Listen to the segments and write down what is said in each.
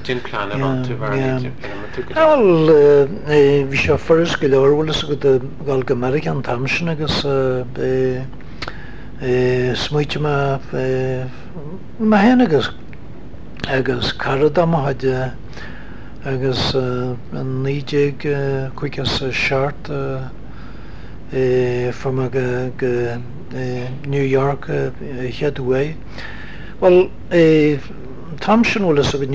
Didn't plan it on to Bernie. Well, we shall first go over with the Galg American Tamshin, I guess, Smuchma Mahenagus, I guess, Caradama had, I guess, an Nijig, quick as a short from a New York headway. Well, Tamshin will have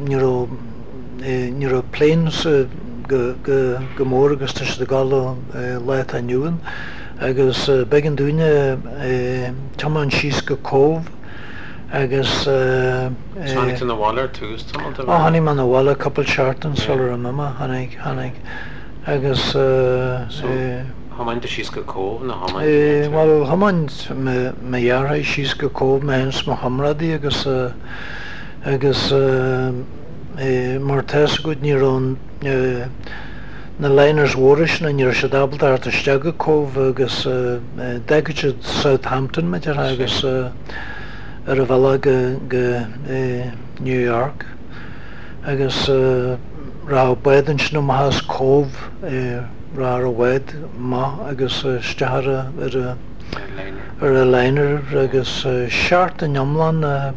neuro planes gemor agus tussen de gallo leit aan nieuwen agus begin doen taman Shiska Cove agus Sonic in the Waller too honey man the Waller couple chartons solar mama hanig agus how many Shiska Cove na how many well how many me yara Shiska Cove mens Mohamradi agus Martes good near na liners warish na near Shadabal ar the Stega Cove agus Degage Southampton met agus Ravala New York agus ra Beden Snumhas Cove ra wed ma agus Stara a liner agus short in Yamlan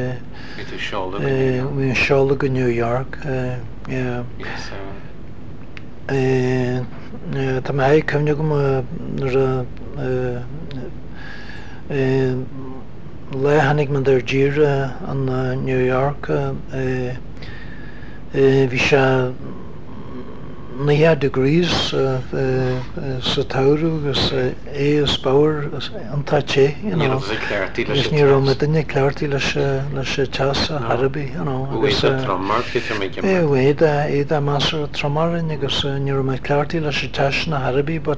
we Charlotte in New York yeah the may come you le hanig man der Jira on New York we shall 9 degrees Satauru is power antache you know is near met the clarity las chas Arabi you know the master tramar and agus near met clarity las chas na Arabi but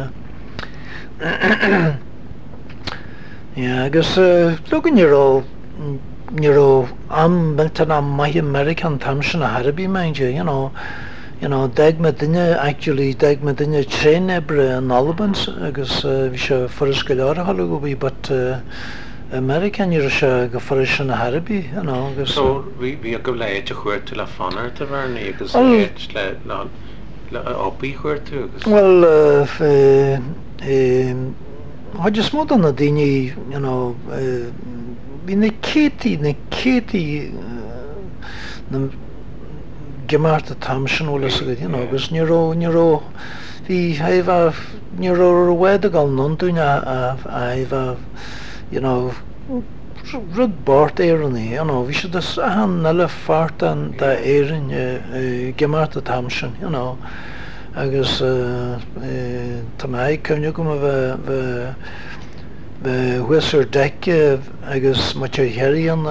yeah I guess looking near Beltana my American Tamshin Arabi mind you know, actually Dagmadinha train ebre and Albans, agus we should first go Halloween, but American you're go first in Arabi, you know. So we go late to where to la funner to Vernie, because la opi where to. Well, I just more than a dini, you know, in a kitty, Gemarta Tamshin will say, you know, because neuro, we have a neuro wedagal non-dunya, I've you know, rud bort irony, you know, we should have a nella fart and the airing Gemarta Tamshin, you know, I guess, Tamai, can you come of the Whisper deck, I guess, much a herry on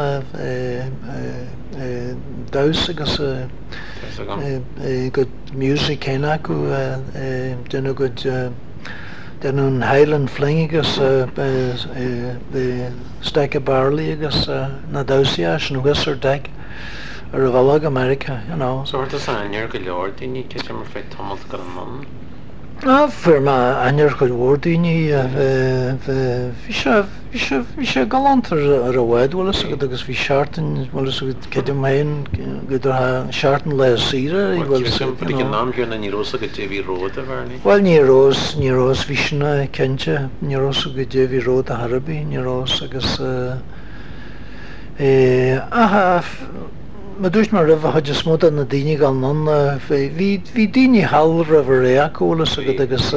Dose, I guess, good music, Kenaku, then a good, then on Highland Fling, I guess, the stack of barley, I guess, Nadosia, and Whisper deck, or Ravalog America, you know. So, what is an year good lord, didn't you catch him for Thomas Gallman? For my annual good word, we should galant a word, well, so because we sharten, well, so get him in, good sharten less either. Well, simply can name you and Nirosa get JV Road, well, Niros, Vishna, Kencha, Nirosa get JV Road, Harabi, Niros, I guess, I have. Madush mar river had just more na dini gal non vi dini hal river eacola so that agus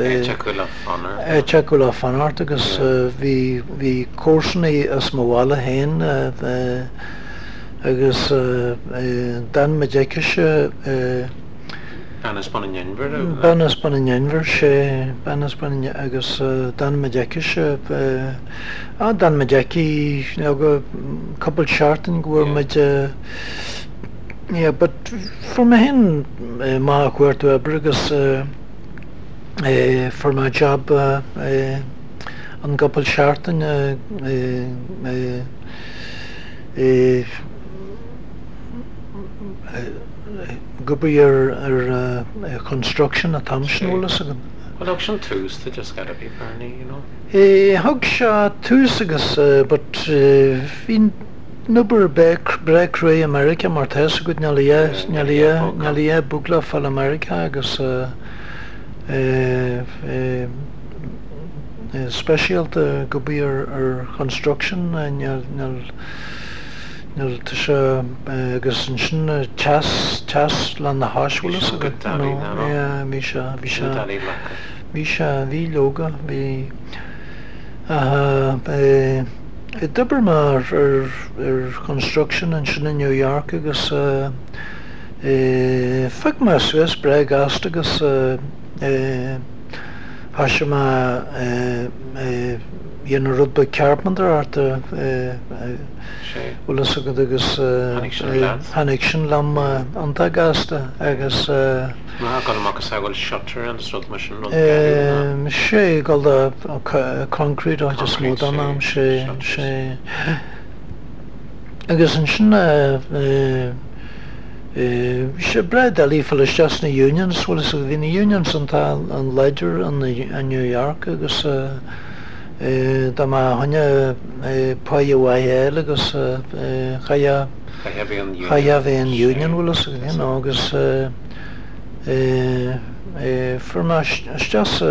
chakula fanart agus vi coursni as mawala hen agus dan majekish Banaspan in Denver she Banaspan agus dan majekish dan majeki go couple charting were yeah but from hen ma where to Burgos for my job on couple charting Gubber construction at Tamshin. Well, auction twos, they just gotta be Bernie, you know. Hugsha twos, but Nuair breacré America mar theas go nelia bugla fall America agus special go bí ar construction nel agus an sin chas lan na háisúlas bhí se bhí loga bhí dubar mar ar construction an sin in New York agus fuic mar Swiss bre gast agus hasise ma dhéanú rud ba Carpenter art ulas agad agus hanig sin lam anta gasta agus shutter and stuff machine sé gal concrete á just mód am sé agus an sin sé bred alífal is just na unions well is hí na unions an Ledger an New York agus da ma hanne PYL agus chaya an union well is agus for ma just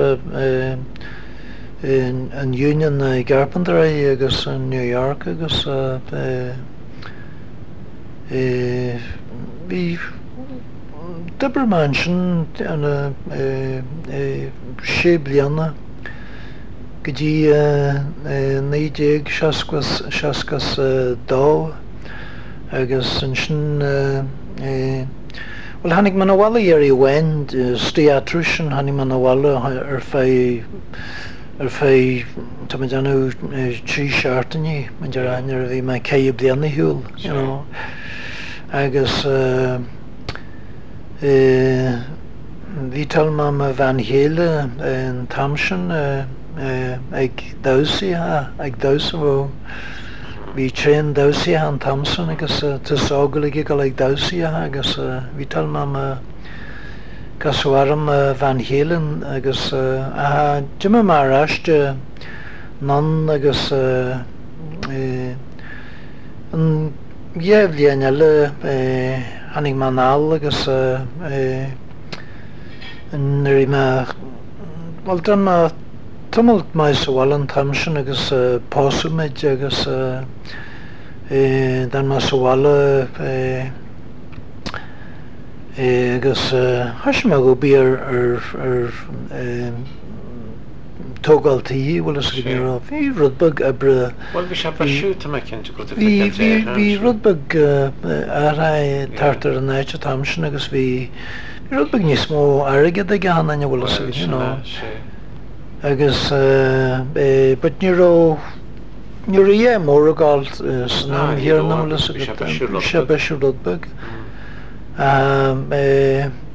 an union Carpenter agus New York agus bhí dubar mansin an sé bliana go dtí 1960 dá agus an sin well hannig man bhla ar I bhain stiatrician hannig man bhla ar fé tá anú trí seaartaní man de ainar bhí me cé bliana hiúil you know agus bhí tal ma Van Hale an Thompson ag dásaí bh bhí tréan dásaí an Thompson agus tuságaigh go ag dásaí agus bhí tal ma gasharam Van Halen agus Jimmy mar aiste non agus an Ghéimhlíon eile hannig manál agus nuair me well dran ma tumult mai sa bhil an Thompson agus pósúid agus dan ma sa bhil agus has me go bí ar tógaltaí bhfuil is go bhí rudbug abre bhí rudbug ara tartar an éite Thompson agus bhí rudbug níos mó airigid a gan aine bhfuil is agus but ní ré mór a gáil san am hir ná se beisiú rudbug